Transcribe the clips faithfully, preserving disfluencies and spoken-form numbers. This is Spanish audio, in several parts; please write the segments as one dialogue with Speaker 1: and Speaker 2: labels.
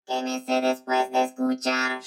Speaker 1: ¿Qué me sé después de escuchar?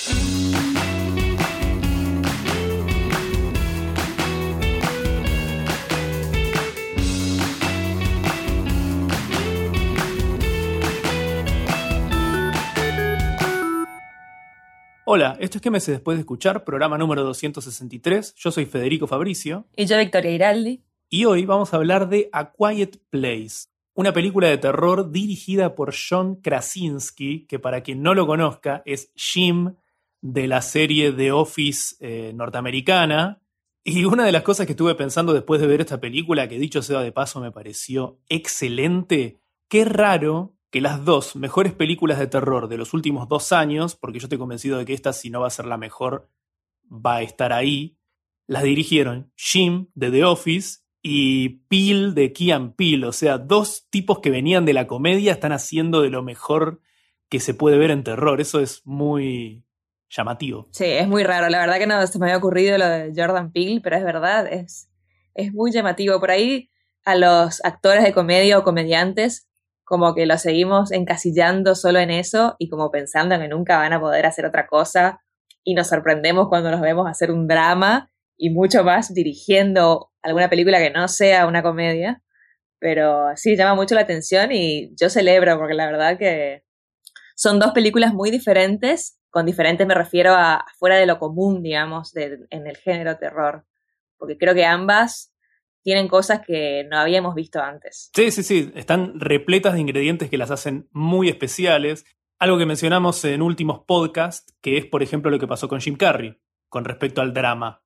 Speaker 2: Hola, esto es ¿Qué me sé después de escuchar? Programa número doscientos sesenta y tres. Yo soy Federico Fabricio.
Speaker 3: Y yo, Victoria Iraldi.
Speaker 2: Y hoy vamos a hablar de A Quiet Place, una película de terror dirigida por John Krasinski, que para quien no lo conozca es Jim de la serie The Office eh, norteamericana. Y una de las cosas que estuve pensando después de ver esta película, que dicho sea de paso me pareció excelente, qué raro que las dos mejores películas de terror de los últimos dos años, porque yo estoy convencido de que esta, si no va a ser la mejor, va a estar ahí, las dirigieron Jim de The Office y Peele de Key and Peele. O sea, dos tipos que venían de la comedia están haciendo de lo mejor que se puede ver en terror. Eso es muy llamativo.
Speaker 3: Sí, es muy raro. La verdad que no se me había ocurrido lo de Jordan Peele, pero es verdad, es, es muy llamativo. Por ahí a los actores de comedia o comediantes como que los seguimos encasillando solo en eso y como pensando que nunca van a poder hacer otra cosa, y nos sorprendemos cuando los vemos hacer un drama y mucho más dirigiendo alguna película que no sea una comedia. Pero sí, llama mucho la atención y yo celebro, porque la verdad que son dos películas muy diferentes. Con diferentes me refiero a fuera de lo común, digamos, de, en el género terror, porque creo que ambas tienen cosas que no habíamos visto antes.
Speaker 2: Sí, sí, sí. Están repletas de ingredientes que las hacen muy especiales. Algo que mencionamos en últimos podcasts, que es, por ejemplo, lo que pasó con Jim Carrey con respecto al drama.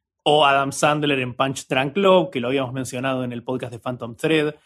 Speaker 2: O Adam Sandler en Punch Drunk Love, que lo habíamos mencionado en el podcast de Phantom Thread.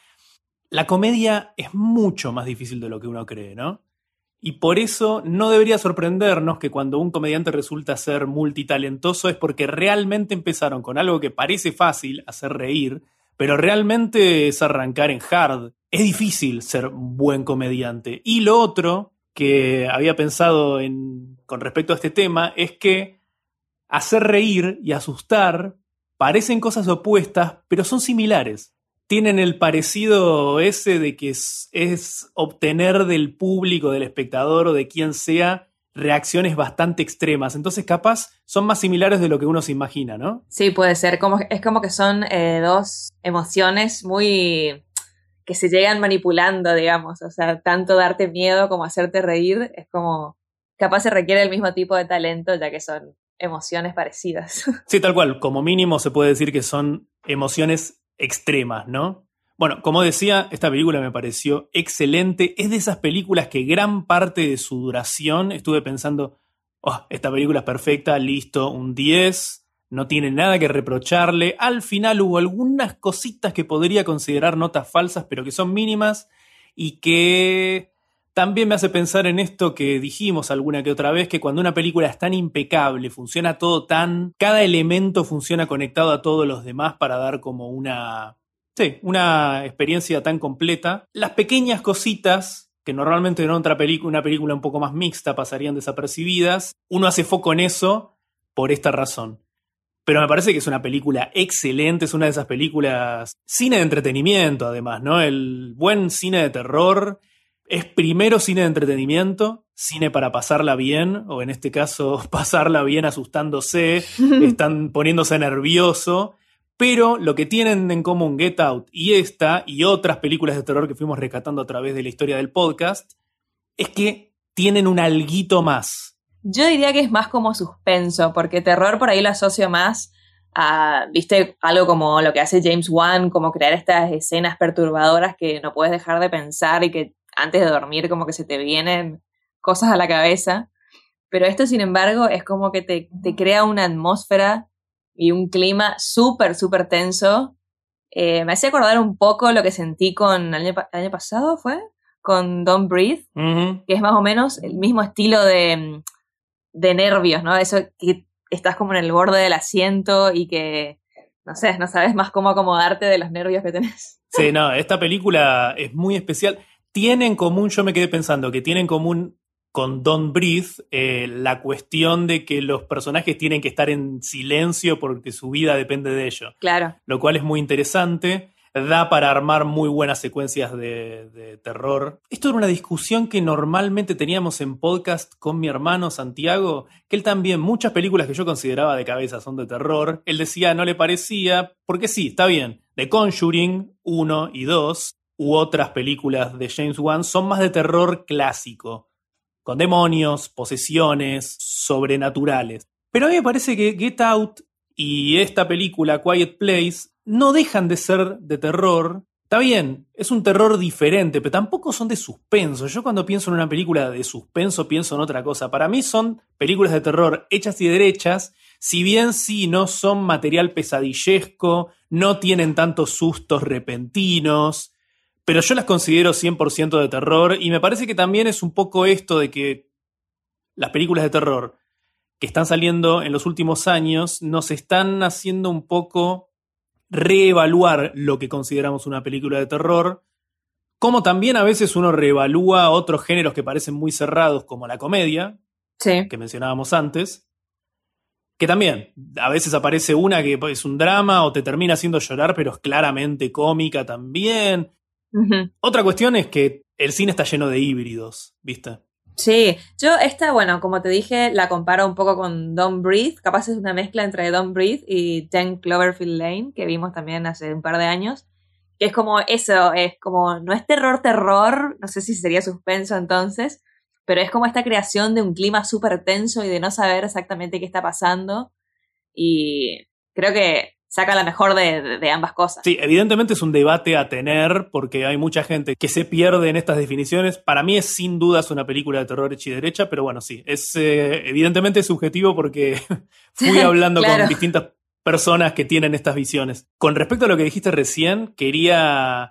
Speaker 2: La comedia es mucho más difícil de lo que uno cree, ¿no? Y por eso no debería sorprendernos que cuando un comediante resulta ser multitalentoso es porque realmente empezaron con algo que parece fácil, hacer reír, pero realmente es arrancar en hard. Es difícil ser un buen comediante. Y lo otro que había pensado en, con respecto a este tema es que hacer reír y asustar parecen cosas opuestas, pero son similares. Tienen el parecido ese de que es, es obtener del público, del espectador o de quien sea, reacciones bastante extremas. Entonces, capaz, son más similares de lo que uno se imagina, ¿no?
Speaker 3: Sí, puede ser. Como, es como que son eh, dos emociones muy que se llegan manipulando, digamos. O sea, tanto darte miedo como hacerte reír, es como capaz se requiere el mismo tipo de talento, ya que son emociones parecidas.
Speaker 2: Sí, tal cual. Como mínimo se puede decir que son emociones extremas, ¿no? Bueno, como decía, esta película me pareció excelente. Es de esas películas que gran parte de su duración estuve pensando, oh, esta película es perfecta, listo, un diez, no tiene nada que reprocharle. Al final hubo algunas cositas que podría considerar notas falsas, pero que son mínimas y que también me hace pensar en esto que dijimos alguna que otra vez, que cuando una película es tan impecable, funciona todo tan... Cada elemento funciona conectado a todos los demás para dar como una... Sí, una experiencia tan completa. Las pequeñas cositas, que normalmente en otra película, una película un poco más mixta, pasarían desapercibidas, uno hace foco en eso por esta razón. Pero me parece que es una película excelente, es una de esas películas... Cine de entretenimiento, además, ¿no? El buen cine de terror... Es primero cine de entretenimiento, cine para pasarla bien, o en este caso pasarla bien asustándose, están poniéndose nervioso, pero lo que tienen en común Get Out y esta y otras películas de terror que fuimos rescatando a través de la historia del podcast es que tienen un alguito más.
Speaker 3: Yo diría que es más como suspenso, porque terror por ahí lo asocio más a, viste, algo como lo que hace James Wan, como crear estas escenas perturbadoras que no puedes dejar de pensar y que antes de dormir como que se te vienen cosas a la cabeza. Pero esto, sin embargo, es como que te, te crea una atmósfera y un clima súper, súper tenso. Eh, me hacía acordar un poco lo que sentí con el año, el año pasado, ¿fue? Con Don't Breathe, uh-huh. Que es más o menos el mismo estilo de, de nervios, ¿no? Eso que estás como en el borde del asiento y que, no sé, no sabes más cómo acomodarte de los nervios que tenés.
Speaker 2: Sí, no, esta película es muy especial. Tiene en común, yo me quedé pensando, que tiene en común con Don't Breathe eh, la cuestión de que los personajes tienen que estar en silencio porque su vida depende de ello.
Speaker 3: Claro.
Speaker 2: Lo cual es muy interesante. da para armar muy buenas secuencias de, de terror. Esto era una discusión que normalmente teníamos en podcast con mi hermano Santiago, que él también, muchas películas que yo consideraba de cabeza son de terror, él decía no le parecía, porque sí, está bien, The Conjuring uno y dos, u otras películas de James Wan, son más de terror clásico, con demonios, posesiones, sobrenaturales. Pero a mí me parece que Get Out y esta película, Quiet Place, no dejan de ser de terror. Está bien, es un terror diferente, pero tampoco son de suspenso. Yo cuando pienso en una película de suspenso pienso en otra cosa. Para mí son películas de terror hechas y derechas, si bien sí no son material pesadillesco, no tienen tantos sustos repentinos, pero yo las considero cien por ciento de terror y me parece que también es un poco esto de que las películas de terror que están saliendo en los últimos años nos están haciendo un poco reevaluar lo que consideramos una película de terror, como también a veces uno reevalúa otros géneros que parecen muy cerrados, como la comedia,
Speaker 3: sí,
Speaker 2: que mencionábamos antes, que también a veces aparece una que es un drama o te termina haciendo llorar, pero es claramente cómica también.
Speaker 3: Uh-huh.
Speaker 2: Otra cuestión es que el cine está lleno de híbridos, ¿viste?
Speaker 3: Sí, yo esta, bueno, como te dije, la comparo un poco con Don't Breathe, capaz es una mezcla entre Don't Breathe y Ten Cloverfield Lane, que vimos también hace un par de años, que es como eso, es como, no es terror, terror, no sé si sería suspenso entonces, pero es como esta creación de un clima súper tenso y de no saber exactamente qué está pasando, y creo que saca la mejor de, de, de ambas cosas.
Speaker 2: Sí, evidentemente es un debate a tener porque hay mucha gente que se pierde en estas definiciones. Para mí es sin dudas una película de terror hecha y derecha, pero bueno, sí, es eh, evidentemente subjetivo porque fui hablando claro. con distintas personas que tienen estas visiones. Con respecto a lo que dijiste recién, quería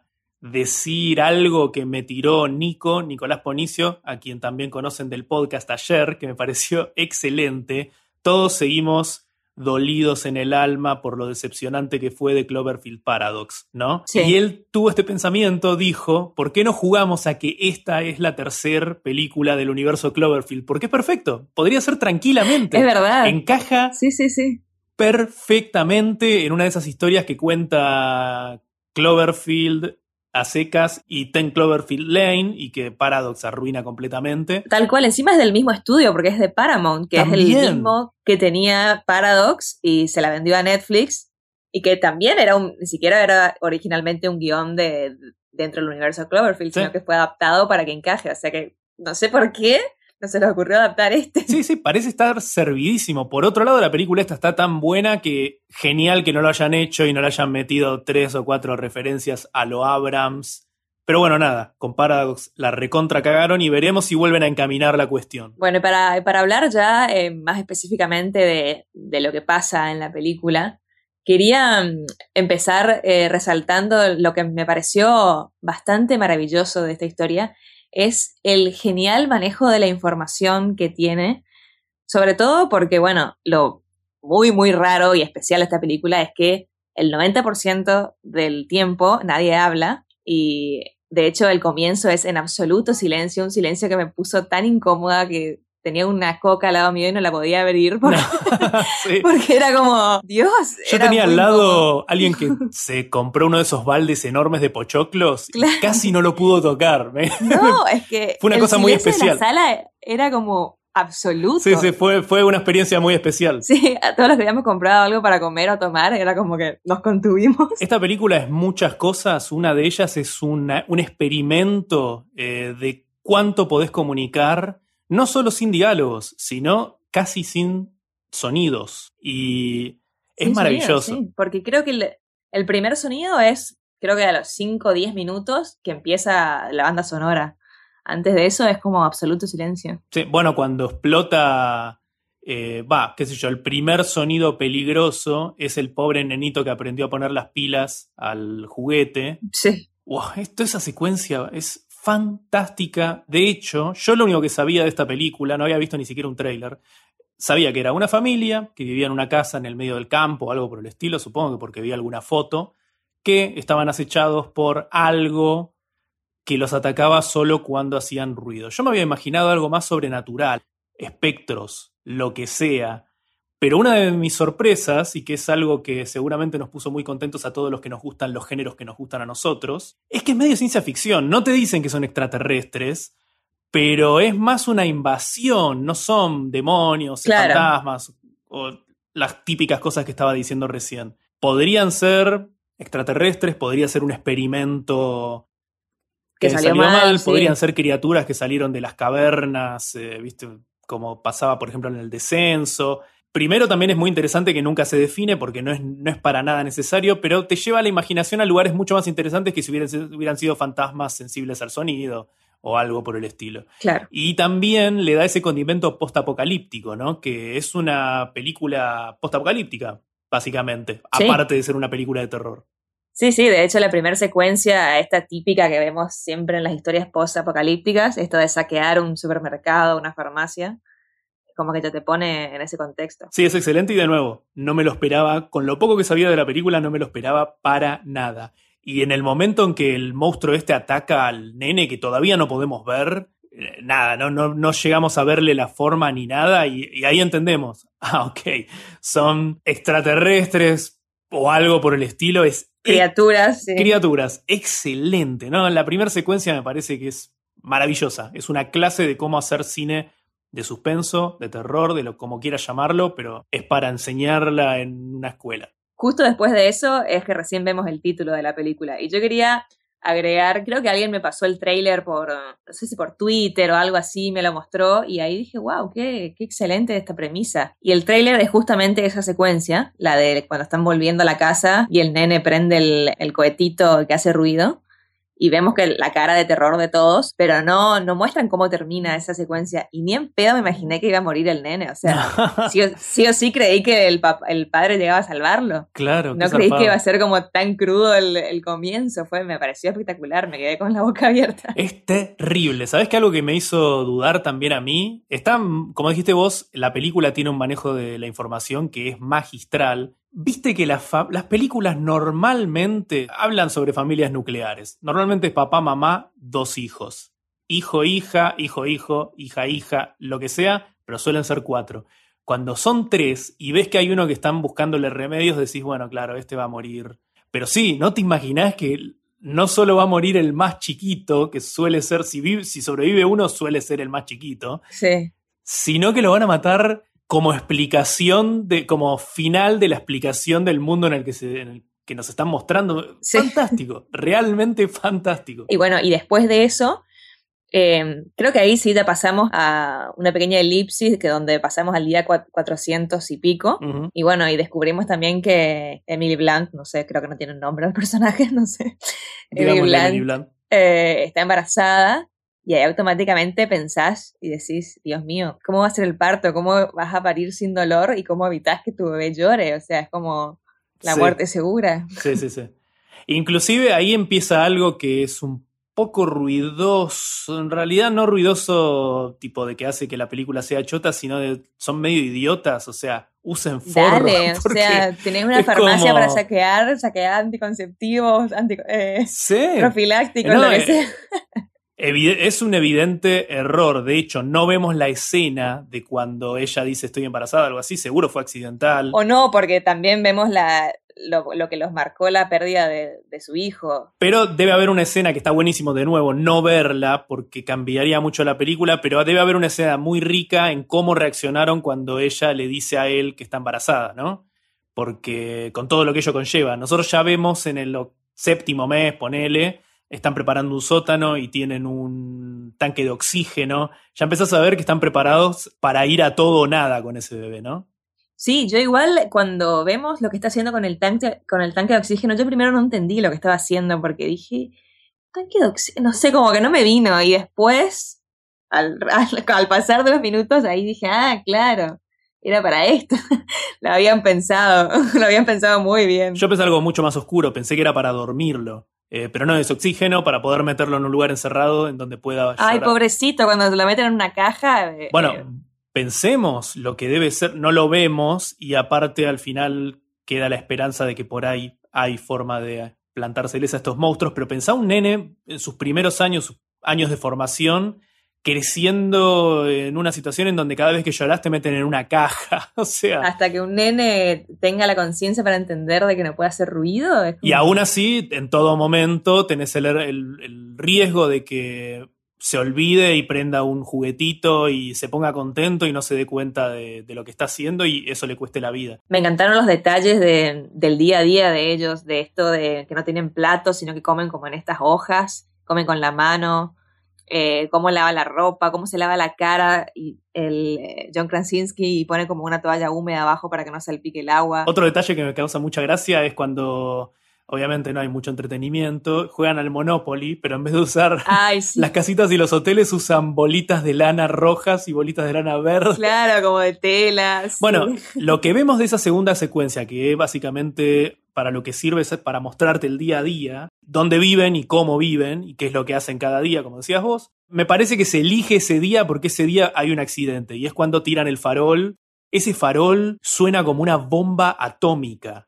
Speaker 2: decir algo que me tiró Nico, Nicolás Ponicio, a quien también conocen del podcast ayer, que me pareció excelente. Todos seguimos dolidos en el alma por lo decepcionante que fue de Cloverfield Paradox, ¿no?
Speaker 3: Sí.
Speaker 2: Y él tuvo este pensamiento, dijo, ¿por qué no jugamos a que esta es la tercera película del universo Cloverfield? Porque es perfecto, podría ser tranquilamente.
Speaker 3: Es verdad.
Speaker 2: Encaja
Speaker 3: sí, sí, sí.
Speaker 2: perfectamente en una de esas historias que cuenta Cloverfield a secas y Ten Cloverfield Lane y que Paradox arruina completamente.
Speaker 3: Tal cual, encima es del mismo estudio porque es de Paramount, que también es el mismo que tenía Paradox y se la vendió a Netflix y que también era un, ni siquiera era originalmente un guión de, de dentro del universo de Cloverfield, sí. sino que fue adaptado para que encaje, o sea que no sé por qué no se les ocurrió adaptar este.
Speaker 2: Sí, sí, parece estar servidísimo. Por otro lado, la película esta está tan buena que genial que no lo hayan hecho y no le hayan metido tres o cuatro referencias a lo Abrams. Pero bueno, nada, con Paradox la recontra cagaron y veremos si vuelven a encaminar la cuestión.
Speaker 3: Bueno, y para, para hablar ya eh, más específicamente de, de lo que pasa en la película, quería um, empezar eh, resaltando lo que me pareció bastante maravilloso de esta historia, es el genial manejo de la información que tiene, sobre todo porque, bueno, lo muy, muy raro y especial de esta película es que el noventa por ciento del tiempo nadie habla y, de hecho, el comienzo es en absoluto silencio, un silencio que me puso tan incómoda que tenía una coca al lado mío y no la podía abrir porque, no, sí. porque era como, Dios.
Speaker 2: Yo tenía al lado incómodo. Alguien que se compró uno de esos baldes enormes de pochoclos claro. y casi no lo pudo tocar.
Speaker 3: No, es que
Speaker 2: fue una cosa muy especial.
Speaker 3: En la sala era como absoluto.
Speaker 2: Sí, sí, fue, fue una experiencia muy especial.
Speaker 3: Sí, a todos los que habíamos comprado algo para comer o tomar, era como que nos contuvimos.
Speaker 2: Esta película es muchas cosas, una de ellas es una, un experimento eh, de cuánto podés comunicar. No solo sin diálogos, sino casi sin sonidos. Y es
Speaker 3: sin
Speaker 2: maravilloso.
Speaker 3: Sonido, sí, porque creo que el, el primer sonido es, creo que a los cinco o diez minutos que empieza la banda sonora. Antes de eso es como absoluto silencio.
Speaker 2: Sí, bueno, cuando explota, eh, va, qué sé yo, el primer sonido peligroso es el pobre nenito que aprendió a poner las pilas al juguete.
Speaker 3: Sí.
Speaker 2: Wow, esto, esa secuencia es fantástica. De hecho, yo lo único que sabía de esta película, no había visto ni siquiera un tráiler, sabía que era una familia que vivía en una casa en el medio del campo o algo por el estilo, supongo que porque vi alguna foto, que estaban acechados por algo que los atacaba solo cuando hacían ruido. Yo me había imaginado algo más sobrenatural, espectros, lo que sea, Pero una de mis sorpresas, y que es algo que seguramente nos puso muy contentos a todos los que nos gustan los géneros que nos gustan a nosotros, es que es medio ciencia ficción. No te dicen que son extraterrestres, pero es más una invasión, no son demonios,
Speaker 3: Claro.
Speaker 2: fantasmas o las típicas cosas que estaba diciendo recién. Podrían ser extraterrestres, podría ser un experimento que,
Speaker 3: Que
Speaker 2: salió,
Speaker 3: salió
Speaker 2: mal,
Speaker 3: mal, sí.
Speaker 2: podrían ser criaturas que salieron de las cavernas, eh, ¿viste? Como pasaba, por ejemplo, en El Descenso. Primero, también es muy interesante que nunca se define porque no es, no es para nada necesario, pero te lleva a la imaginación a lugares mucho más interesantes que si hubieran, hubieran sido fantasmas sensibles al sonido o algo por el estilo.
Speaker 3: Claro.
Speaker 2: Y también le da ese condimento postapocalíptico, ¿no? Que es una película postapocalíptica, básicamente,
Speaker 3: Sí.
Speaker 2: aparte de ser una película de terror.
Speaker 3: Sí, sí, de hecho la primera secuencia, esta típica que vemos siempre en las historias post-apocalípticas, esto de saquear un supermercado, una farmacia, como que ya te pone en ese contexto.
Speaker 2: Sí, es excelente y de nuevo, no me lo esperaba, con lo poco que sabía de la película no me lo esperaba para nada. Y en el momento en que el monstruo este ataca al nene que todavía no podemos ver, eh, nada, no, no, no llegamos a verle la forma ni nada y, y ahí entendemos, ah, ok, son extraterrestres o algo por el estilo, es
Speaker 3: Criaturas, sí.
Speaker 2: Criaturas, excelente, ¿no? La primera secuencia me parece que es maravillosa. Es una clase de cómo hacer cine de suspenso, de terror, de lo como quieras llamarlo, pero es para enseñarla en una escuela.
Speaker 3: Justo después de eso es que recién vemos el título de la película. Y yo quería agregar, creo que alguien me pasó el tráiler por, no sé si por Twitter o algo así, me lo mostró, y ahí dije, wow, qué, qué excelente esta premisa. Y el tráiler es justamente esa secuencia, la de cuando están volviendo a la casa y el nene prende el, el cohetito que hace ruido, y vemos que la cara de terror de todos, pero no, no muestran cómo termina esa secuencia, y ni en pedo me imaginé que iba a morir el nene, o sea, sí, o, sí o sí creí que el, pap- el padre llegaba a salvarlo.
Speaker 2: Claro,
Speaker 3: No creí que iba a ser como tan crudo el, el comienzo, fue, me pareció espectacular, me quedé con la boca abierta.
Speaker 2: Es terrible. ¿Sabes qué? Algo que me hizo dudar también a mí. Está, como dijiste vos, la película tiene un manejo de la información que es magistral. Viste que las, fa- las películas normalmente hablan sobre familias nucleares. Normalmente es papá, mamá, dos hijos. Hijo, hija, hijo, hijo, hija, hija, lo que sea, pero suelen ser cuatro. Cuando son tres y ves que hay uno que están buscándole remedios, decís, bueno, claro, este va a morir. Pero sí, no te imaginás que no solo va a morir el más chiquito, que suele ser, si, vive, si sobrevive uno, suele ser el más chiquito,
Speaker 3: Sí.
Speaker 2: sino que lo van a matar como explicación, de, como final de la explicación del mundo en el que, se, en el que nos están mostrando.
Speaker 3: Sí.
Speaker 2: Fantástico, realmente fantástico.
Speaker 3: Y bueno, y después de eso, eh, creo que ahí sí ya pasamos a una pequeña elipsis, que donde pasamos al día cuatrocientos y pico.
Speaker 2: Uh-huh.
Speaker 3: Y bueno, y descubrimos también que Emily Blunt, no sé, creo que no tiene un nombre el personaje, no sé. Emily
Speaker 2: Digámosle
Speaker 3: Blunt,
Speaker 2: Emily Blunt.
Speaker 3: eh, está embarazada. Y ahí automáticamente pensás y decís, Dios mío, ¿cómo va a ser el parto? ¿Cómo vas a parir sin dolor? ¿Y cómo evitás que tu bebé llore? O sea, es como la
Speaker 2: Sí.
Speaker 3: muerte segura.
Speaker 2: Sí, sí, sí. Inclusive ahí empieza algo que es un poco ruidoso, en realidad no ruidoso tipo de que hace que la película sea chota, sino de son medio idiotas, o sea, usen forro.
Speaker 3: Dale, o sea, tenés una
Speaker 2: es
Speaker 3: farmacia
Speaker 2: como-
Speaker 3: para saquear, saquear anticonceptivos, anti, eh,
Speaker 2: Sí.
Speaker 3: profilácticos,
Speaker 2: No,
Speaker 3: lo que
Speaker 2: eh,
Speaker 3: sea.
Speaker 2: Evide- es un evidente error. De hecho, no vemos la escena de cuando ella dice estoy embarazada, algo así. Seguro fue accidental.
Speaker 3: O no, porque también vemos la, lo, lo que los marcó la pérdida de, de su hijo.
Speaker 2: Pero debe haber una escena que está buenísimo, de nuevo, no verla porque cambiaría mucho la película, pero debe haber una escena muy rica en cómo reaccionaron cuando ella le dice a él que está embarazada, ¿no? Porque con todo lo que ello conlleva. Nosotros ya vemos en el séptimo mes, ponele, están preparando un sótano y tienen un tanque de oxígeno. Ya empezás a ver que están preparados para ir a todo o nada con ese bebé, ¿no?
Speaker 3: Sí, yo igual cuando vemos lo que está haciendo con el tanque, con el tanque de oxígeno, yo primero no entendí lo que estaba haciendo porque dije, tanque de oxígeno, no sé, como que no me vino. Y después, al, al, al pasar de los minutos, ahí dije, ah, claro, era para esto. Lo habían pensado, lo habían pensado muy bien.
Speaker 2: Yo pensé algo mucho más oscuro, pensé que era para dormirlo. Eh, pero no, es oxígeno para poder meterlo en un lugar encerrado en donde pueda llorar.
Speaker 3: Ay, pobrecito, cuando lo meten en una caja. Eh,
Speaker 2: Bueno,
Speaker 3: eh,
Speaker 2: pensemos lo que debe ser, no lo vemos y aparte al final queda la esperanza de que por ahí hay forma de plantárseles a estos monstruos, pero pensá un nene en sus primeros años, sus años de formación, creciendo en una situación en donde cada vez que llorás te meten en una caja, o sea...
Speaker 3: Hasta que un nene tenga la conciencia para entender de que no puede hacer ruido. Es como...
Speaker 2: Y aún así, en todo momento tenés el, el, el riesgo de que se olvide y prenda un juguetito y se ponga contento y no se dé cuenta de, de lo que está haciendo y eso le cueste la vida.
Speaker 3: Me encantaron los detalles de, del día a día de ellos, de esto de que no tienen platos, sino que comen como en estas hojas, comen con la mano, eh, cómo lava la ropa, cómo se lava la cara, y el eh, John Krasinski pone como una toalla húmeda abajo para que no salpique el agua.
Speaker 2: Otro detalle que me causa mucha gracia es cuando... Obviamente no hay mucho entretenimiento. Juegan al Monopoly, pero en vez de usar
Speaker 3: Ay, sí.
Speaker 2: las casitas y los hoteles, usan bolitas de lana rojas y bolitas de lana verde.
Speaker 3: Claro, como de telas.
Speaker 2: Bueno,
Speaker 3: Sí.
Speaker 2: lo que vemos de esa segunda secuencia, que básicamente para lo que sirve es para mostrarte el día a día, dónde viven y cómo viven y qué es lo que hacen cada día, como decías vos, me parece que se elige ese día porque ese día hay un accidente y es cuando tiran el farol. Ese farol suena como una bomba atómica.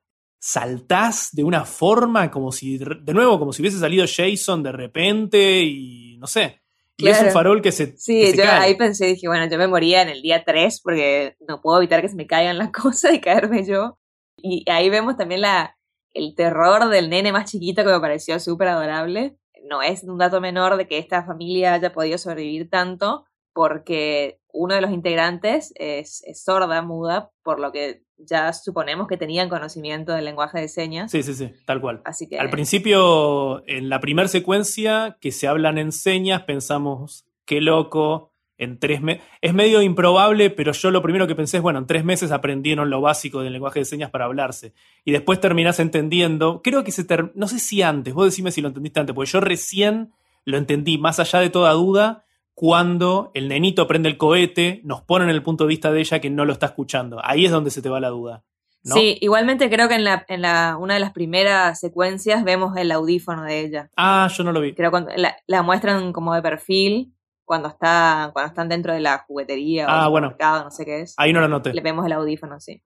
Speaker 2: Saltás de una forma como si, de nuevo, como si hubiese salido Jason de repente y no sé. Y
Speaker 3: Claro.
Speaker 2: es un farol que se,
Speaker 3: Sí,
Speaker 2: que se
Speaker 3: yo
Speaker 2: cae.
Speaker 3: ahí pensé, dije, bueno, yo me moría en el día tres porque no puedo evitar que se me caigan las cosas y caerme yo. Y ahí vemos también la, el terror del nene más chiquito que me pareció súper adorable. No es un dato menor de que esta familia haya podido sobrevivir tanto porque uno de los integrantes es, es sorda, muda, por lo que ya suponemos que tenían conocimiento del lenguaje de señas.
Speaker 2: Sí, sí, sí, tal cual.
Speaker 3: Así que...
Speaker 2: Al principio, en la primera secuencia que se hablan en señas, pensamos, qué loco, en tres meses... Es medio improbable, pero yo lo primero que pensé es, bueno, en tres meses aprendieron lo básico del lenguaje de señas para hablarse. Y después terminás entendiendo, creo que se... Ter... No sé si antes, vos decime si lo entendiste antes, porque yo recién lo entendí, más allá de toda duda, cuando el nenito prende el cohete, nos pone en el punto de vista de ella que no lo está escuchando. Ahí es donde se te va la duda, ¿no?
Speaker 3: Sí, igualmente creo que en, la, en la, una de las primeras secuencias vemos el audífono de ella.
Speaker 2: Ah, yo no lo vi.
Speaker 3: Creo que la, la muestran como de perfil cuando, está, cuando están dentro de la juguetería
Speaker 2: Ah,
Speaker 3: o
Speaker 2: bueno.
Speaker 3: mercado, no sé qué es.
Speaker 2: Ahí no lo noté.
Speaker 3: Le vemos el audífono, sí.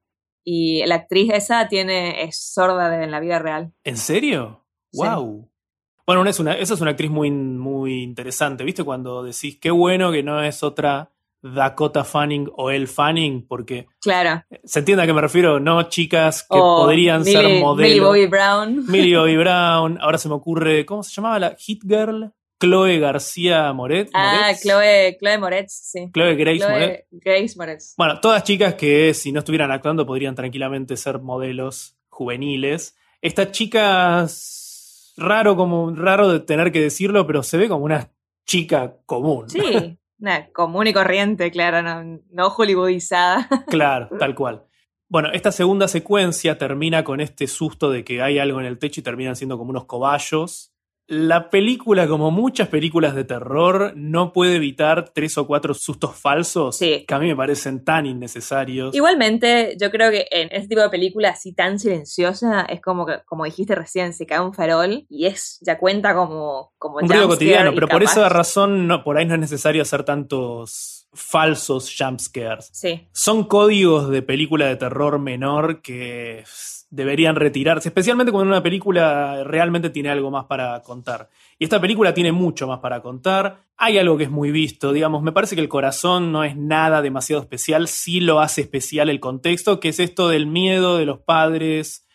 Speaker 3: Y la actriz esa tiene, es sorda de, en la vida real.
Speaker 2: ¿En serio?
Speaker 3: Sí.
Speaker 2: ¡Wow! Bueno, es una, esa es una actriz muy, muy interesante, ¿viste? Cuando decís, qué bueno que no es otra Dakota Fanning o Elle Fanning, porque
Speaker 3: Claro.
Speaker 2: se entiende a qué me refiero, no chicas que
Speaker 3: O
Speaker 2: podrían
Speaker 3: Millie,
Speaker 2: ser modelos.
Speaker 3: Millie Bobby Brown.
Speaker 2: Millie Bobby Brown, ahora se me ocurre, ¿cómo se llamaba la Hit Girl? Chloe García Moret.
Speaker 3: Ah,
Speaker 2: Moretz.
Speaker 3: Chloe, Chloe Moretz, sí.
Speaker 2: Chloe Grace
Speaker 3: Chloe
Speaker 2: Moretz.
Speaker 3: Grace Moretz.
Speaker 2: Bueno, todas chicas que si no estuvieran actuando podrían tranquilamente ser modelos juveniles. Estas chicas, raro como raro de tener que decirlo, pero se ve como una chica común.
Speaker 3: Sí, una común y corriente, claro, no, no hollywoodizada.
Speaker 2: Claro, tal cual. Bueno, esta segunda secuencia termina con este susto de que hay algo en el techo y terminan siendo como unos cobayos. La película, como muchas películas de terror, no puede evitar tres o cuatro sustos falsos
Speaker 3: Sí.
Speaker 2: que a mí me parecen tan innecesarios.
Speaker 3: Igualmente, yo creo que en este tipo de película así tan silenciosa, es como que, como dijiste recién, se cae un farol y es, ya cuenta como, como
Speaker 2: Un ruido
Speaker 3: jumpscare
Speaker 2: cotidiano,
Speaker 3: y
Speaker 2: pero por
Speaker 3: capaz-
Speaker 2: esa razón no, por ahí no es necesario hacer tantos falsos jumpscares.
Speaker 3: Sí,
Speaker 2: Son códigos de película de terror menor que deberían retirarse, especialmente cuando una película realmente tiene algo más para contar. Y esta película tiene mucho más para contar. Hay algo que es muy visto, digamos, me parece que el corazón no es nada demasiado especial, sí lo hace especial el contexto, que es esto del miedo de los padres,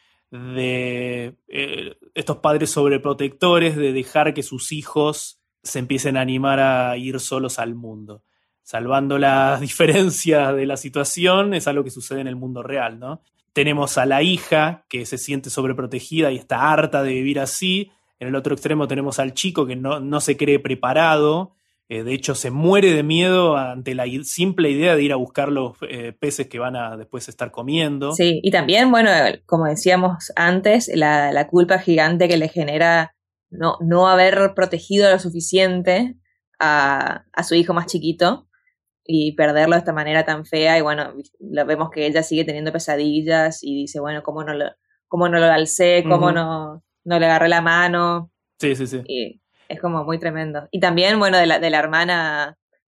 Speaker 2: de eh, estos padres sobreprotectores, de dejar que sus hijos se empiecen a animar a ir solos al mundo. Salvando las diferencias de la situación, es algo que sucede en el mundo real, ¿no? Tenemos a la hija que se siente sobreprotegida y está harta de vivir así. En el otro extremo tenemos al chico que no, no se cree preparado. Eh, de hecho, se muere de miedo ante la i- simple idea de ir a buscar los eh, peces que van a después estar comiendo.
Speaker 3: sí. Y también, bueno, como decíamos antes, la, la culpa gigante que le genera no, no haber protegido lo suficiente a, a su hijo más chiquito y perderlo de esta manera tan fea. Y bueno, lo vemos que ella sigue teniendo pesadillas y dice, bueno, ¿cómo no lo, cómo no lo alcé? ¿Cómo
Speaker 2: Ujú.
Speaker 3: no, no le agarré la mano?
Speaker 2: Sí, sí, sí.
Speaker 3: Y es como muy tremendo. Y también, bueno, de la, de la hermana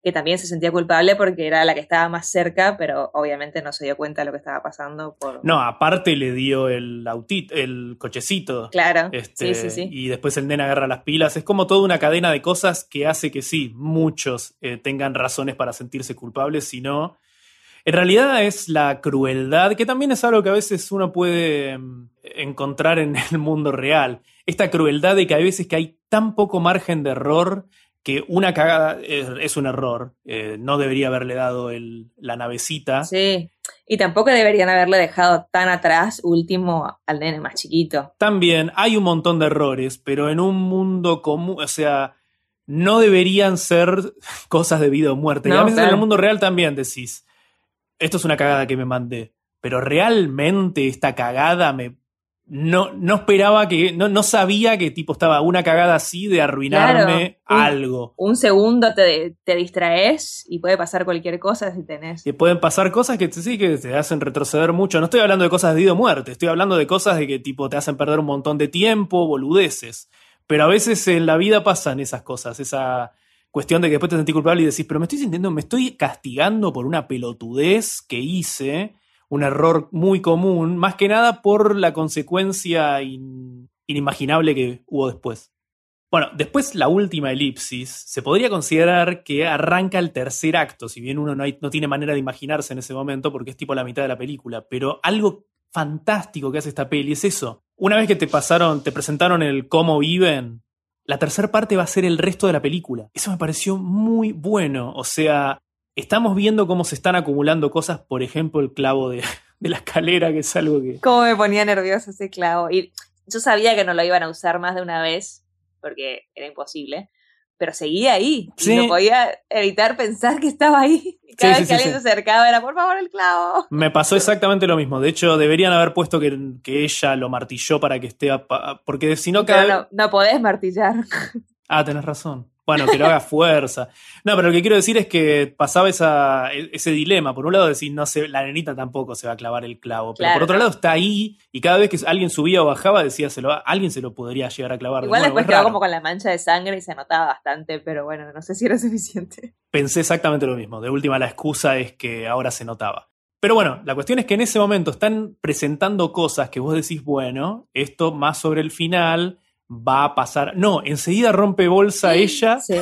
Speaker 3: que también se sentía culpable porque era la que estaba más cerca, pero obviamente no se dio cuenta de lo que estaba pasando. Por...
Speaker 2: No, aparte le dio el autito, el cochecito.
Speaker 3: Claro,
Speaker 2: este,
Speaker 3: sí, sí, sí.
Speaker 2: Y después el nene agarra las pilas. Es como toda una cadena de cosas que hace que sí, muchos eh, tengan razones para sentirse culpables, si no... En realidad es la crueldad, que también es algo que a veces uno puede mm, encontrar en el mundo real. Esta crueldad de que hay veces que hay tan poco margen de error que una cagada es, es un error. Eh, no debería haberle dado el, la navecita.
Speaker 3: Sí, y tampoco deberían haberle dejado tan atrás último al nene más chiquito.
Speaker 2: También hay un montón de errores, pero en un mundo común, o sea, no deberían ser cosas de vida o muerte.
Speaker 3: No,
Speaker 2: y a veces
Speaker 3: claro.
Speaker 2: en el mundo real también decís, esto es una cagada que me mandé, pero realmente esta cagada me... No, no esperaba que, no, no sabía que tipo estaba una cagada así de arruinarme
Speaker 3: Claro, un-
Speaker 2: algo.
Speaker 3: Un segundo te, te distraes y puede pasar cualquier cosa si tenés.
Speaker 2: Que pueden pasar cosas que te- sí que te hacen retroceder mucho. No estoy hablando de cosas de vida o muerte, estoy hablando de cosas de que tipo te hacen perder un montón de tiempo, boludeces. Pero a veces en la vida pasan esas cosas, esa cuestión de que después te sentís culpable y decís, pero me estoy sintiendo, me estoy castigando por una pelotudez que hice, un error muy común, más que nada por la consecuencia in- inimaginable que hubo después. Bueno, después la última elipsis se podría considerar que arranca el tercer acto, si bien uno no, hay- no tiene manera de imaginarse en ese momento porque es tipo la mitad de la película, pero algo fantástico que hace esta peli es eso. Una vez que te pasaron, te presentaron el cómo viven, la tercera parte va a ser el resto de la película. Eso me pareció muy bueno, o sea, estamos viendo cómo se están acumulando cosas, por ejemplo, el clavo de, de la escalera, que es algo que...
Speaker 3: Cómo me ponía nervioso ese clavo. Y yo sabía que no lo iban a usar más de una vez, porque era imposible, pero seguía ahí. Y
Speaker 2: Sí.
Speaker 3: no podía evitar pensar que estaba ahí. Y cada
Speaker 2: Sí,
Speaker 3: vez
Speaker 2: sí,
Speaker 3: que
Speaker 2: sí,
Speaker 3: alguien
Speaker 2: sí.
Speaker 3: se acercaba era, por favor, el clavo.
Speaker 2: Me pasó exactamente lo mismo. De hecho, deberían haber puesto que, que ella lo martilló para que esté... apa- porque si no, cada
Speaker 3: Pero
Speaker 2: vez...
Speaker 3: no, no podés martillar.
Speaker 2: Ah, tenés razón. Bueno, que lo haga fuerza. No, pero lo que quiero decir es que pasaba esa, ese dilema. Por un lado decís, no sé, la nenita tampoco se va a clavar el clavo. Pero
Speaker 3: Claro,
Speaker 2: por otro
Speaker 3: no.
Speaker 2: lado está ahí y cada vez que alguien subía o bajaba decía, se lo, alguien se lo podría llegar a clavar.
Speaker 3: Igual
Speaker 2: de nuevo.
Speaker 3: después
Speaker 2: Es
Speaker 3: quedó
Speaker 2: raro.
Speaker 3: como con la mancha de sangre y se notaba bastante, pero bueno, no sé si era suficiente.
Speaker 2: Pensé exactamente lo mismo. De última, la excusa es que ahora se notaba. Pero bueno, la cuestión es que en ese momento están presentando cosas que vos decís, bueno, esto más sobre el final va a pasar. No, enseguida rompe bolsa ella
Speaker 3: Sí.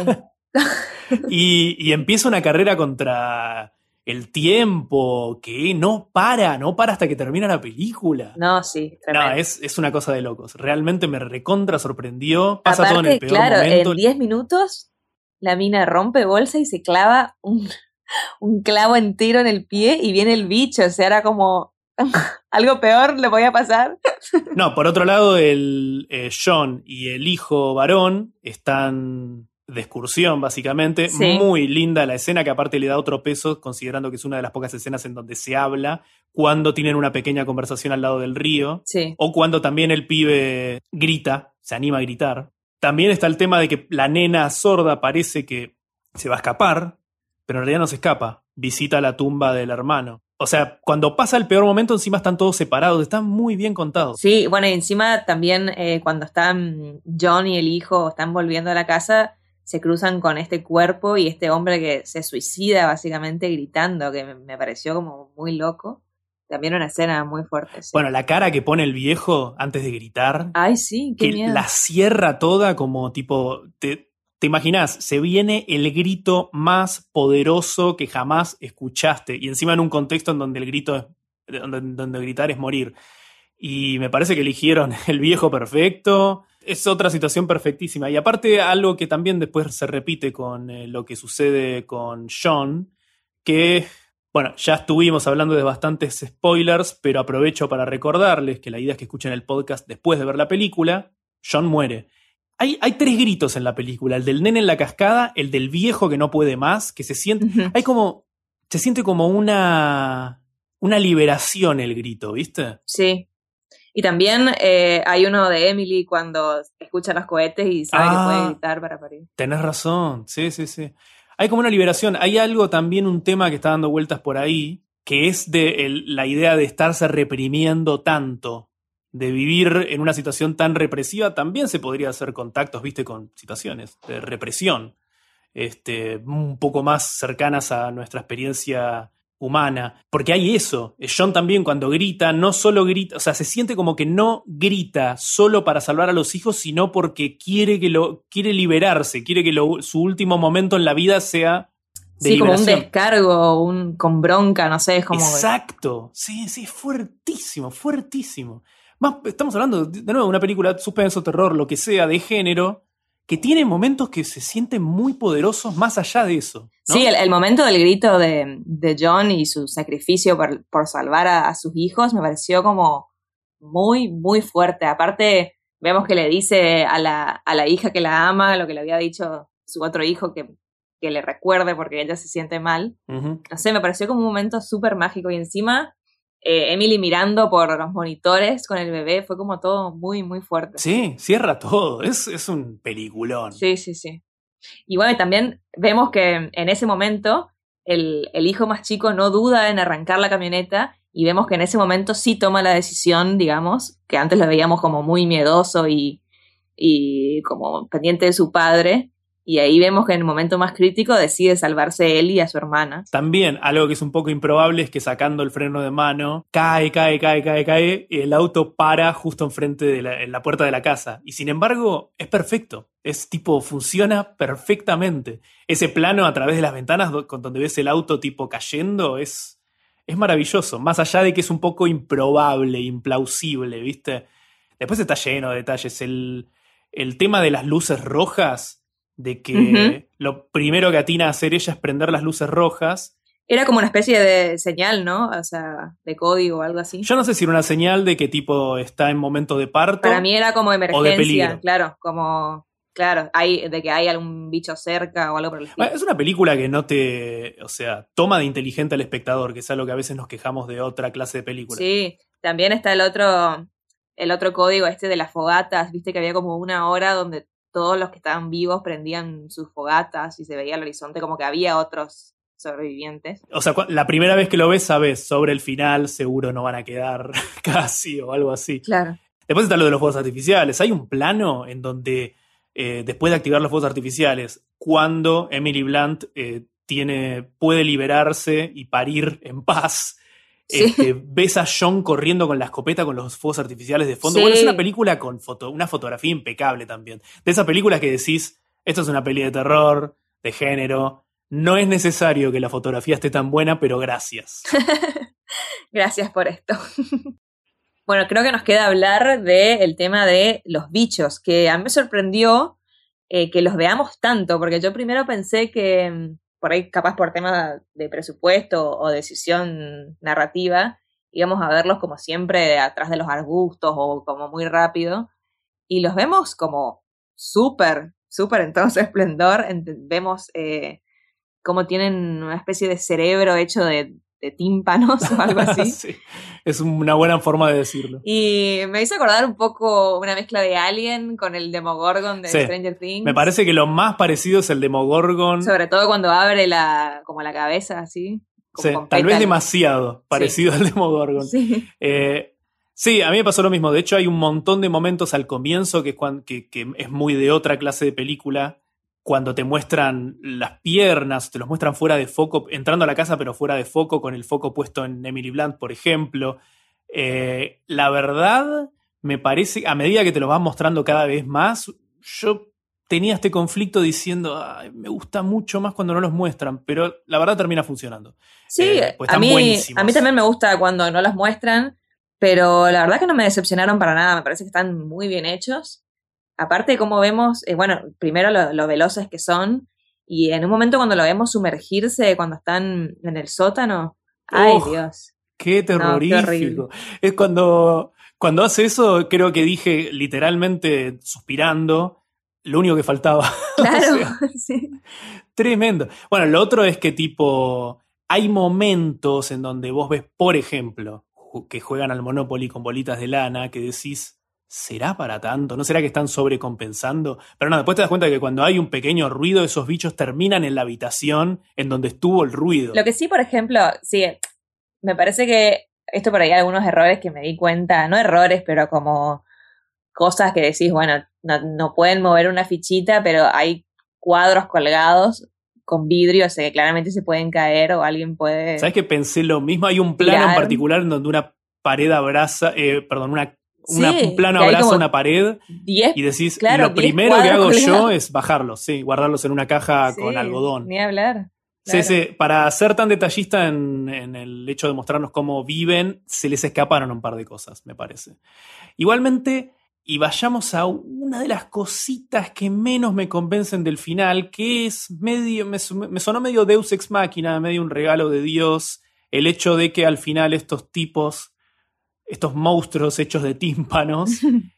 Speaker 2: y, y empieza una carrera contra el tiempo que no para, no para hasta que termina la película.
Speaker 3: No, sí, tremendo.
Speaker 2: No, es, es una cosa de locos. Realmente me recontra sorprendió. Pasa todo en el
Speaker 3: Aparte,
Speaker 2: peor
Speaker 3: claro,
Speaker 2: momento.
Speaker 3: en diez minutos la mina rompe bolsa y se clava un, un clavo entero en el pie y viene el bicho. O sea, era como algo peor le podía pasar.
Speaker 2: No, por otro lado, el eh, John y el hijo varón están de excursión, básicamente.
Speaker 3: Sí.
Speaker 2: Muy linda la escena, que aparte le da otro peso, considerando que es una de las pocas escenas en donde se habla, cuando tienen una pequeña conversación al lado del río,
Speaker 3: Sí.
Speaker 2: o cuando también el pibe grita, se anima a gritar. También está el tema de que la nena sorda parece que se va a escapar, pero en realidad no se escapa. Visita la tumba del hermano. O sea, cuando pasa el peor momento, encima están todos separados. Están muy bien contados.
Speaker 3: Sí, bueno, y encima también eh, cuando están John y el hijo están volviendo a la casa, se cruzan con este cuerpo y este hombre que se suicida básicamente gritando, que me, me pareció como muy loco. También una escena muy fuerte. Sí.
Speaker 2: Bueno, la cara que pone el viejo antes de gritar,
Speaker 3: Ay, sí, qué
Speaker 2: que
Speaker 3: miedo.
Speaker 2: la cierra toda como tipo... Te, te imaginás, se viene el grito más poderoso que jamás escuchaste. Y encima en un contexto en donde el grito es, donde, donde gritar es morir. Y me parece que eligieron el viejo perfecto. Es otra situación perfectísima. Y aparte, algo que también después se repite con eh, lo que sucede con John, que, bueno, ya estuvimos hablando de bastantes spoilers, pero aprovecho para recordarles que la idea es que escuchen el podcast después de ver la película. John muere. Hay, hay tres gritos en la película. El del nene en la cascada, el del viejo que no puede más, que se siente...
Speaker 3: Ujú.
Speaker 2: Hay como... Se siente como una... Una liberación el grito, ¿viste?
Speaker 3: Sí. Y también eh, hay uno de Emily cuando escucha los cohetes y sabe
Speaker 2: Ah.
Speaker 3: que puede gritar para parir.
Speaker 2: Tenés razón, sí, sí, sí. Hay como una liberación. Hay algo también, un tema que está dando vueltas por ahí, que es de el- la idea de estarse reprimiendo tanto, de vivir en una situación tan represiva. También se podría hacer contactos, viste, con situaciones de represión. este, un poco más cercanas a nuestra experiencia humana. Porque hay eso. John también cuando grita, no solo grita, o sea, se siente como que no grita solo para salvar a los hijos, sino porque quiere que lo, quiere liberarse, quiere que lo, su último momento en la vida sea de
Speaker 3: sí,
Speaker 2: liberación.
Speaker 3: Como un descargo, un, con bronca, no sé, es como...
Speaker 2: Exacto, sí, sí, fuertísimo, fuertísimo. Más, estamos hablando de nuevo de una película, suspenso, terror, lo que sea, de género, que tiene momentos que se sienten muy poderosos más allá de eso, ¿no?
Speaker 3: Sí, el, el momento del grito de, de John y su sacrificio por, por salvar a, a sus hijos me pareció como muy, muy fuerte. Aparte, vemos que le dice a la, a la hija que la ama, lo que le había dicho su otro hijo, que, que le recuerde porque ella se siente mal.
Speaker 2: Uh-huh.
Speaker 3: No sé, me pareció como un momento súper mágico. Y encima, eh, Emily mirando por los monitores con el bebé, fue como todo muy, muy fuerte.
Speaker 2: Sí, cierra todo. Es, es un peliculón.
Speaker 3: Sí, sí, sí. Y bueno, y también vemos que en ese momento el, el hijo más chico no duda en arrancar la camioneta y vemos que en ese momento sí toma la decisión, digamos, que antes lo veíamos como muy miedoso y, y como pendiente de su padre. Y ahí vemos que en el momento más crítico decide salvarse él y a su hermana.
Speaker 2: También, algo que es un poco improbable es que sacando el freno de mano, cae, cae, cae, cae, cae, y el auto para justo enfrente de la, en la puerta de la casa. Y sin embargo, es perfecto. Es tipo, funciona perfectamente. Ese plano a través de las ventanas donde ves el auto tipo cayendo es, es maravilloso. Más allá de que es un poco improbable, implausible, ¿viste? Después está lleno de detalles. El, el tema de las luces rojas... de que uh-huh. lo primero que atina a hacer ella es prender las luces rojas.
Speaker 3: Era como una especie de señal, ¿no? O sea, de código o algo así.
Speaker 2: Yo no sé si era una señal de que tipo está en momento de parto.
Speaker 3: Para mí era como emergencia,
Speaker 2: o de peligro.
Speaker 3: Claro, como... Claro, hay, de que hay algún bicho cerca o algo por el estilo.
Speaker 2: Es una película que no te... O sea, toma de inteligente al espectador, que es algo que a veces nos quejamos de otra clase de películas.
Speaker 3: Sí, también está el otro... El otro código este de las fogatas. Viste que había como una hora donde todos los que estaban vivos prendían sus fogatas y se veía el horizonte como que había otros sobrevivientes.
Speaker 2: O sea, la primera vez que lo ves, sabes, sobre el final seguro no van a quedar casi o algo así.
Speaker 3: Claro.
Speaker 2: Después está lo de los fuegos artificiales. Hay un plano en donde, eh, después de activar los fuegos artificiales, cuando Emily Blunt eh, tiene, puede liberarse y parir en paz... Sí. Este, ves a John corriendo con la escopeta con los fuegos artificiales de fondo. Sí. Bueno, es una película con foto, una fotografía impecable también. De esas películas que decís, esto es una peli de terror, de género. No es necesario que la fotografía esté tan buena, pero gracias.
Speaker 3: Gracias por esto. Bueno, creo que nos queda hablar del tema de los bichos, que a mí me sorprendió eh, que los veamos tanto, porque yo primero pensé que... por ahí capaz por tema de presupuesto o decisión narrativa, íbamos a verlos como siempre atrás de los arbustos o como muy rápido, y los vemos como súper, súper en todo su esplendor. Vemos eh, cómo tienen una especie de cerebro hecho de, de tímpanos o algo así.
Speaker 2: Sí, es una buena forma de decirlo.
Speaker 3: Y me hizo acordar un poco una mezcla de Alien con el Demogorgon de sí. Stranger Things.
Speaker 2: Me parece que lo más parecido es el Demogorgon.
Speaker 3: Sobre todo cuando abre la, como la cabeza así.
Speaker 2: Sí, tal vez demasiado parecido sí. al Demogorgon.
Speaker 3: Sí.
Speaker 2: Eh, sí, a mí me pasó lo mismo. De hecho, hay un montón de momentos al comienzo que es, cuando, que, que es muy de otra clase de película. Cuando te muestran las piernas, te los muestran fuera de foco, entrando a la casa pero fuera de foco, con el foco puesto en Emily Blunt, por ejemplo. Eh, la verdad, me parece, a medida que te los van mostrando cada vez más, yo tenía este conflicto diciendo, ay, me gusta mucho más cuando no los muestran, pero la verdad termina funcionando.
Speaker 3: Sí,
Speaker 2: eh, pues
Speaker 3: a, mí, a mí también me gusta cuando no las muestran, pero la verdad que no me decepcionaron para nada, me parece que están muy bien hechos. Aparte, como vemos, eh, bueno, primero lo, lo veloces que son, y en un momento cuando lo vemos sumergirse, cuando están en el sótano, ¡ay,
Speaker 2: oh,
Speaker 3: Dios!
Speaker 2: ¡Qué terrorífico! No, qué es cuando, cuando hace eso, creo que dije literalmente suspirando, lo único que faltaba.
Speaker 3: Claro,
Speaker 2: o sea,
Speaker 3: sí.
Speaker 2: Tremendo. Bueno, lo otro es que tipo, hay momentos en donde vos ves, por ejemplo, que juegan al Monopoly con bolitas de lana, que decís, ¿será para tanto? ¿No será que están sobrecompensando? Pero no, después te das cuenta de que cuando hay un pequeño ruido, esos bichos terminan en la habitación en donde estuvo el ruido.
Speaker 3: Lo que sí, por ejemplo, sí, me parece que esto por ahí hay algunos errores que me di cuenta, no errores, pero como cosas que decís, bueno, no, no pueden mover una fichita, pero hay cuadros colgados con vidrio, o sea que claramente se pueden caer o alguien puede...
Speaker 2: ¿Sabes que pensé lo mismo? Hay un plano
Speaker 3: tirar.
Speaker 2: en particular en donde una pared abraza, eh, perdón, una, una
Speaker 3: Sí,
Speaker 2: un plano
Speaker 3: que hay
Speaker 2: abraza
Speaker 3: como
Speaker 2: una pared
Speaker 3: diez,
Speaker 2: y decís,
Speaker 3: claro,
Speaker 2: lo
Speaker 3: diez
Speaker 2: primero que
Speaker 3: cuadros
Speaker 2: hago yo
Speaker 3: colgados.
Speaker 2: es bajarlos, sí, guardarlos en una caja
Speaker 3: Sí,
Speaker 2: con algodón.
Speaker 3: Ni hablar.
Speaker 2: Sí,
Speaker 3: Claro.
Speaker 2: sí, para ser tan detallista en, en el hecho de mostrarnos cómo viven, se les escaparon un par de cosas, me parece. Igualmente, y vayamos a una de las cositas que menos me convencen del final, que es medio, me, me sonó medio Deus Ex Machina, medio un regalo de Dios, el hecho de que al final estos tipos, estos monstruos hechos de tímpanos,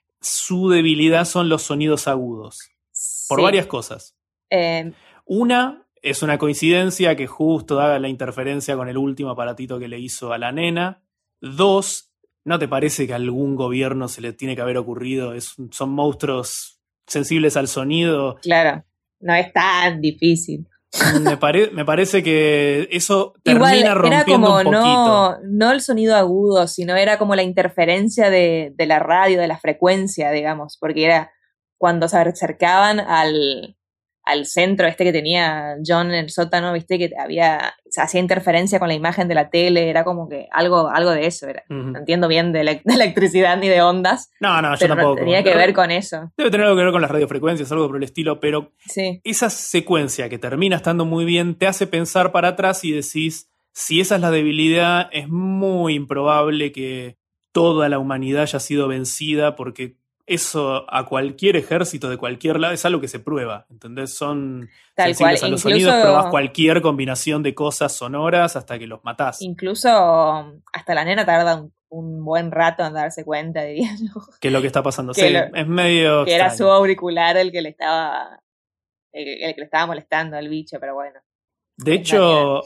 Speaker 2: su debilidad son los sonidos agudos. Por
Speaker 3: Sí.
Speaker 2: varias cosas.
Speaker 3: Eh,
Speaker 2: Una, es una coincidencia que justo haga la interferencia con el último aparatito que le hizo a la nena. Dos, ¿no te parece que a algún gobierno se le tiene que haber ocurrido? Es, son monstruos sensibles al sonido.
Speaker 3: claro, no es tan difícil.
Speaker 2: Me, pare, me parece que eso termina
Speaker 3: Igual,
Speaker 2: rompiendo
Speaker 3: era como
Speaker 2: un poquito.
Speaker 3: no, no el sonido agudo, sino era como la interferencia de, de la radio, de la frecuencia, digamos, porque era cuando se acercaban al, al centro este que tenía John en el sótano, viste que había, se hacía interferencia con la imagen de la tele, era como que algo, algo de eso era.
Speaker 2: Uh-huh.
Speaker 3: No entiendo bien de, ele- de electricidad ni de ondas,
Speaker 2: No, no, yo
Speaker 3: pero no
Speaker 2: tampoco.
Speaker 3: tenía que ver con eso.
Speaker 2: Debe tener algo que ver con las radiofrecuencias, algo por el estilo, pero
Speaker 3: Sí,
Speaker 2: esa secuencia que termina estando muy bien te hace pensar para atrás y decís, si esa es la debilidad, es muy improbable que toda la humanidad haya sido vencida, porque eso a cualquier ejército de cualquier lado es algo que se prueba, ¿entendés? Son
Speaker 3: tal
Speaker 2: sensibles
Speaker 3: cual.
Speaker 2: a los
Speaker 3: Incluso,
Speaker 2: sonidos, probás cualquier combinación de cosas sonoras hasta que los matás.
Speaker 3: incluso hasta la nena tarda un, un buen rato en darse cuenta, diría yo.
Speaker 2: ¿Qué es lo que está pasando?
Speaker 3: Que
Speaker 2: Sí,
Speaker 3: lo-
Speaker 2: es medio
Speaker 3: Que era
Speaker 2: extraño.
Speaker 3: su auricular el que le estaba el, el que le estaba molestando al bicho, pero bueno.
Speaker 2: De
Speaker 3: es
Speaker 2: hecho,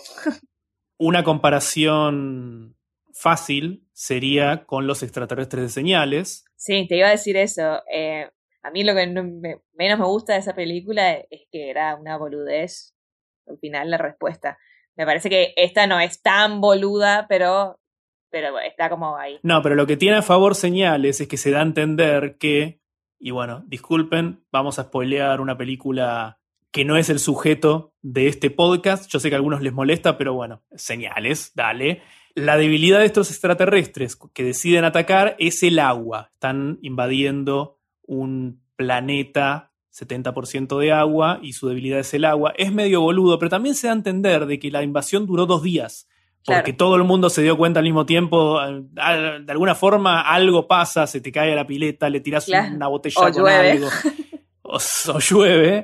Speaker 2: una comparación fácil sería con los extraterrestres de señales.
Speaker 3: Sí, te iba a decir eso. Eh, a mí lo que no me- menos me gusta de esa película es que era una boludez al final la respuesta. Me parece que esta no es tan boluda, pero, pero está como ahí.
Speaker 2: No, pero lo que tiene a favor señales es que se da a entender que, y bueno, disculpen, vamos a spoilear una película que no es el sujeto de este podcast. Yo sé que a algunos les molesta, pero bueno, señales, dale. La debilidad de estos extraterrestres que deciden atacar es el agua. Están invadiendo un planeta setenta por ciento de agua y su debilidad es el agua. Es medio boludo, pero también se da a entender de que la invasión duró dos días. Porque
Speaker 3: Claro.
Speaker 2: todo el mundo se dio cuenta al mismo tiempo. De alguna forma algo pasa, se te cae a la pileta, le tirás
Speaker 3: Claro.
Speaker 2: una botella
Speaker 3: O
Speaker 2: con
Speaker 3: llueve.
Speaker 2: algo. O, o llueve.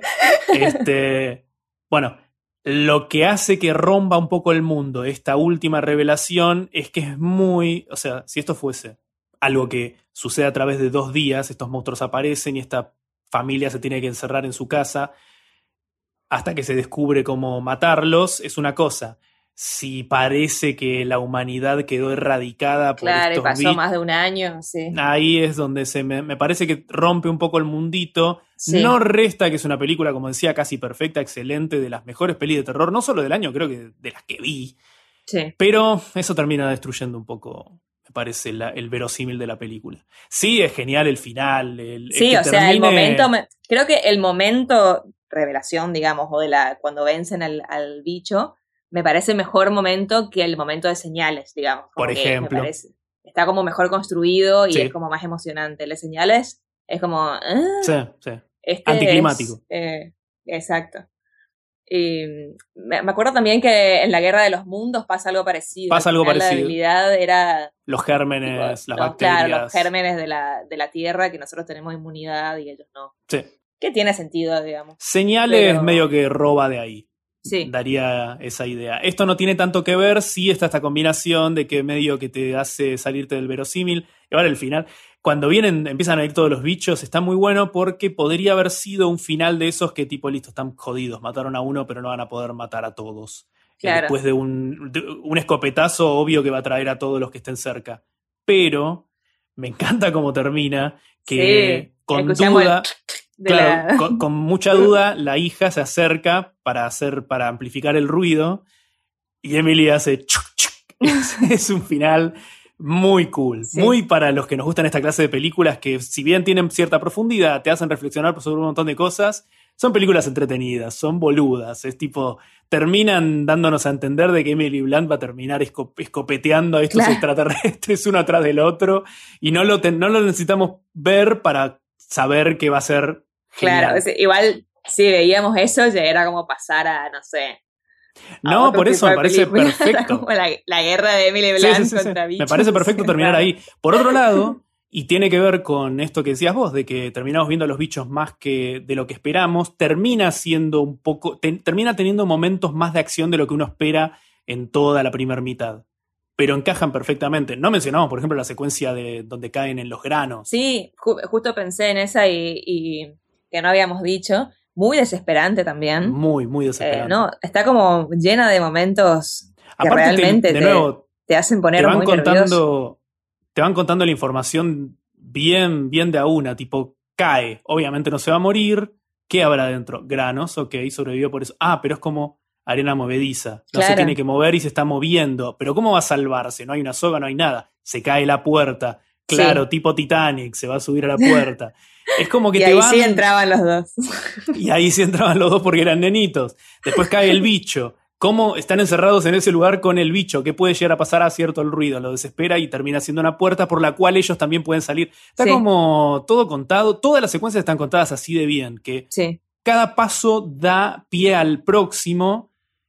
Speaker 2: Este, bueno, lo que hace que rompa un poco el mundo esta última revelación es que es muy... O sea, si esto fuese algo que sucede a través de dos días, estos monstruos aparecen y esta familia se tiene que encerrar en su casa hasta que se descubre cómo matarlos, es una cosa. Si parece que la humanidad quedó erradicada por
Speaker 3: Claro, y
Speaker 2: estos
Speaker 3: pasó
Speaker 2: bichos,
Speaker 3: más de un año, sí.
Speaker 2: ahí es donde se me, me parece que rompe un poco el mundito.
Speaker 3: Sí.
Speaker 2: No resta que es una película, como decía, casi perfecta, excelente, de las mejores pelis de terror, no solo del año, creo que de las que vi.
Speaker 3: Sí.
Speaker 2: Pero eso termina destruyendo un poco, me parece, la, el verosímil de la película. Sí, es genial el final. El,
Speaker 3: Sí,
Speaker 2: que
Speaker 3: o sea, el
Speaker 2: termine-
Speaker 3: momento, me- creo que el momento revelación, digamos, o de la cuando vencen al, al bicho, me parece mejor momento que el momento de señales, digamos. Como
Speaker 2: Por
Speaker 3: que
Speaker 2: ejemplo.
Speaker 3: me parece, está como mejor construido y
Speaker 2: Sí.
Speaker 3: es como más emocionante. Las señales es como... ah,
Speaker 2: Sí, sí.
Speaker 3: este
Speaker 2: Anticlimático.
Speaker 3: es, eh, exacto. Y me, me acuerdo también que en la Guerra de los Mundos pasa algo parecido.
Speaker 2: Pasa
Speaker 3: Al
Speaker 2: algo
Speaker 3: final
Speaker 2: parecido.
Speaker 3: La debilidad era
Speaker 2: Los gérmenes,
Speaker 3: tipo,
Speaker 2: las
Speaker 3: los-
Speaker 2: bacterias.
Speaker 3: claro, los gérmenes de la, de la Tierra, que nosotros tenemos inmunidad y ellos no.
Speaker 2: Sí.
Speaker 3: Que tiene sentido, digamos.
Speaker 2: Señales
Speaker 3: Pero-
Speaker 2: medio que roba de ahí.
Speaker 3: Sí,
Speaker 2: Daría esa idea. Esto no tiene tanto que ver, sí está esta combinación de que medio que te hace salirte del verosímil. Y ahora el final, cuando vienen, empiezan a ir todos los bichos, está muy bueno porque podría haber sido un final de esos que tipo, listo, están jodidos, mataron a uno pero no van a poder matar a todos. Eh,
Speaker 3: Claro.
Speaker 2: Después de un, de un escopetazo, obvio que va a traer a todos los que estén cerca. Pero me encanta cómo termina, que
Speaker 3: Sí,
Speaker 2: con
Speaker 3: escuchamos
Speaker 2: duda...
Speaker 3: de
Speaker 2: Claro,
Speaker 3: la-
Speaker 2: con, con mucha duda, la hija se acerca para hacer, para amplificar el ruido y Emily hace chuc, chuc. Es, es un final muy cool,
Speaker 3: Sí.
Speaker 2: muy para los que nos gustan esta clase de películas que si bien tienen cierta profundidad, te hacen reflexionar sobre un montón de cosas, son películas entretenidas, son boludas, es tipo, terminan dándonos a entender de que Emily Blunt va a terminar esco- escopeteando a estos
Speaker 3: Claro.
Speaker 2: extraterrestres uno atrás del otro, y no lo, ten- no lo necesitamos ver para saber que va a ser genial.
Speaker 3: Claro, es- igual si veíamos eso ya era como pasar a, no sé. a
Speaker 2: No,
Speaker 3: otro
Speaker 2: por eso
Speaker 3: tipo
Speaker 2: me
Speaker 3: de
Speaker 2: parece
Speaker 3: película.
Speaker 2: perfecto.
Speaker 3: Como la, la guerra de Emily
Speaker 2: Sí,
Speaker 3: Blunt
Speaker 2: sí, sí, sí.
Speaker 3: contra bichos.
Speaker 2: Me parece perfecto terminar
Speaker 3: Raro.
Speaker 2: ahí. Por otro lado, y tiene que ver con esto que decías vos, de que terminamos viendo a los bichos más que de lo que esperamos, termina siendo un poco, te- termina teniendo momentos más de acción de lo que uno espera en toda la primera mitad. Pero encajan perfectamente. No mencionamos, por ejemplo, la secuencia de donde caen en los granos.
Speaker 3: Sí, ju- justo pensé en esa y, y que no habíamos dicho. Muy desesperante también.
Speaker 2: Muy, muy
Speaker 3: Eh,
Speaker 2: desesperante.
Speaker 3: no, está como llena de momentos que
Speaker 2: Aparte, te-
Speaker 3: realmente
Speaker 2: de
Speaker 3: te,
Speaker 2: nuevo,
Speaker 3: te hacen
Speaker 2: te
Speaker 3: poner
Speaker 2: van
Speaker 3: muy nervioso.
Speaker 2: contando, te van contando la información bien, bien de a una, tipo, cae, obviamente no se va a morir, ¿qué habrá adentro? Granos, ok, sobrevivió por eso. Ah, pero es como arena movediza, no se
Speaker 3: Claro.
Speaker 2: tiene que mover y se está moviendo, pero ¿cómo va a salvarse? No hay una soga, no hay nada, se cae la puerta, claro,
Speaker 3: Sí.
Speaker 2: tipo Titanic, se va a subir a la puerta. Es como que
Speaker 3: Y
Speaker 2: te
Speaker 3: ahí
Speaker 2: van...
Speaker 3: sí entraban los dos.
Speaker 2: Y ahí sí entraban los dos porque eran nenitos. Después cae el bicho. ¿Cómo están encerrados en ese lugar con el bicho? ¿Qué puede llegar a pasar? A cierto el ruido. Lo desespera y termina siendo una puerta por la cual ellos también pueden salir. Está
Speaker 3: Sí.
Speaker 2: como todo contado. Todas las secuencias están contadas así de bien. Que
Speaker 3: Sí.
Speaker 2: cada paso da pie al próximo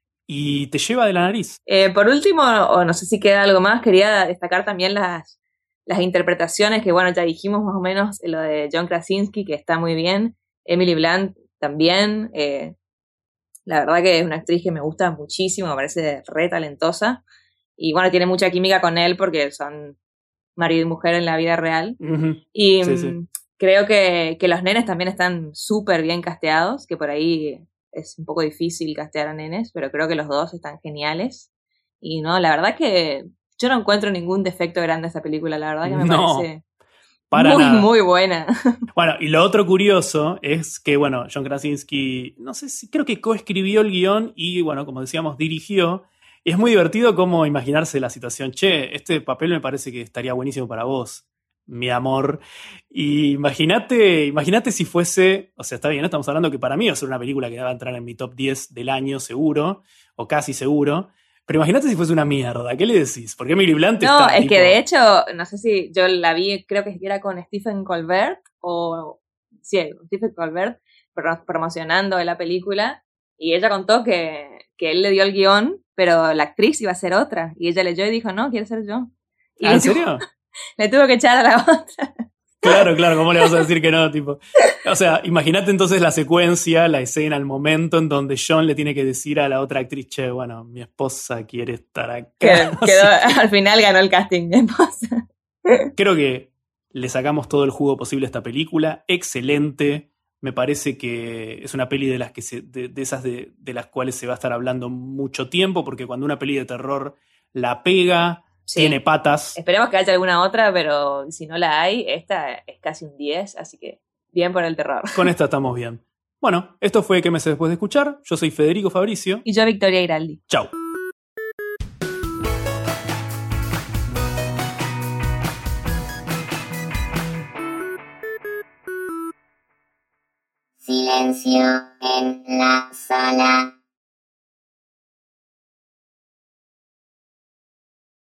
Speaker 2: y te lleva de la nariz.
Speaker 3: Eh, por último, o no sé si queda algo más, quería destacar también las, las interpretaciones que, bueno, ya dijimos más o menos, lo de John Krasinski, que está muy bien, Emily Blunt también, eh, la verdad que es una actriz que me gusta muchísimo, me parece re talentosa, y bueno, tiene mucha química con él porque son marido y mujer en la vida real,
Speaker 2: Ujú.
Speaker 3: y
Speaker 2: Sí, sí.
Speaker 3: mm, creo que, que los nenes también están súper bien casteados, que por ahí es un poco difícil castear a nenes, pero creo que los dos están geniales. Y no, la verdad que yo no encuentro ningún defecto grande a esta película, la verdad que me
Speaker 2: No,
Speaker 3: parece
Speaker 2: para
Speaker 3: muy,
Speaker 2: nada.
Speaker 3: muy buena.
Speaker 2: Bueno, y lo otro curioso es que, bueno, John Krasinski, no sé si creo que coescribió el guión y, bueno, como decíamos, dirigió. Y es muy divertido como imaginarse la situación. Che, este papel me parece que estaría buenísimo para vos, mi amor. Y imagínate, imagínate si fuese, o sea, está bien, estamos hablando que para mí va a ser una película que va a entrar en mi top diez del año seguro, o casi seguro. Pero imagínate si fuese una mierda, ¿qué le decís? Porque Emily Blunt
Speaker 3: No,
Speaker 2: está
Speaker 3: es
Speaker 2: tipo,
Speaker 3: que de hecho, no sé si yo la vi, creo que era con Stephen Colbert, o sí, Stephen Colbert, pro- promocionando la película, y ella contó que, que él le dio el guión, pero la actriz iba a ser otra, y ella leyó y dijo, no, quiero ser yo. Y
Speaker 2: ¿Ah,
Speaker 3: le
Speaker 2: en
Speaker 3: tuvo-
Speaker 2: serio?
Speaker 3: le tuvo que echar a la otra.
Speaker 2: Claro, claro, ¿cómo le vas a decir que no? Tipo, o sea, imagínate entonces la secuencia, la escena, el momento en donde John le tiene que decir a la otra actriz, che, bueno, mi esposa quiere estar acá.
Speaker 3: Que
Speaker 2: Así
Speaker 3: quedó, al final ganó el casting de esposa.
Speaker 2: creo que le sacamos todo el jugo posible a esta película. Excelente. Me parece que es una peli de las que se, de, de esas de, de las cuales se va a estar hablando mucho tiempo, porque cuando una peli de terror la pega,
Speaker 3: Sí.
Speaker 2: tiene patas.
Speaker 3: Esperemos que haya alguna otra, pero si no la hay, esta es casi un diez, así que bien por el terror.
Speaker 2: Con esta estamos bien. Bueno, esto fue ¿Qué meses después de escuchar? Yo soy Federico Fabricio.
Speaker 3: Y yo, Victoria Iraldi.
Speaker 2: Chau.
Speaker 1: Silencio en la sala.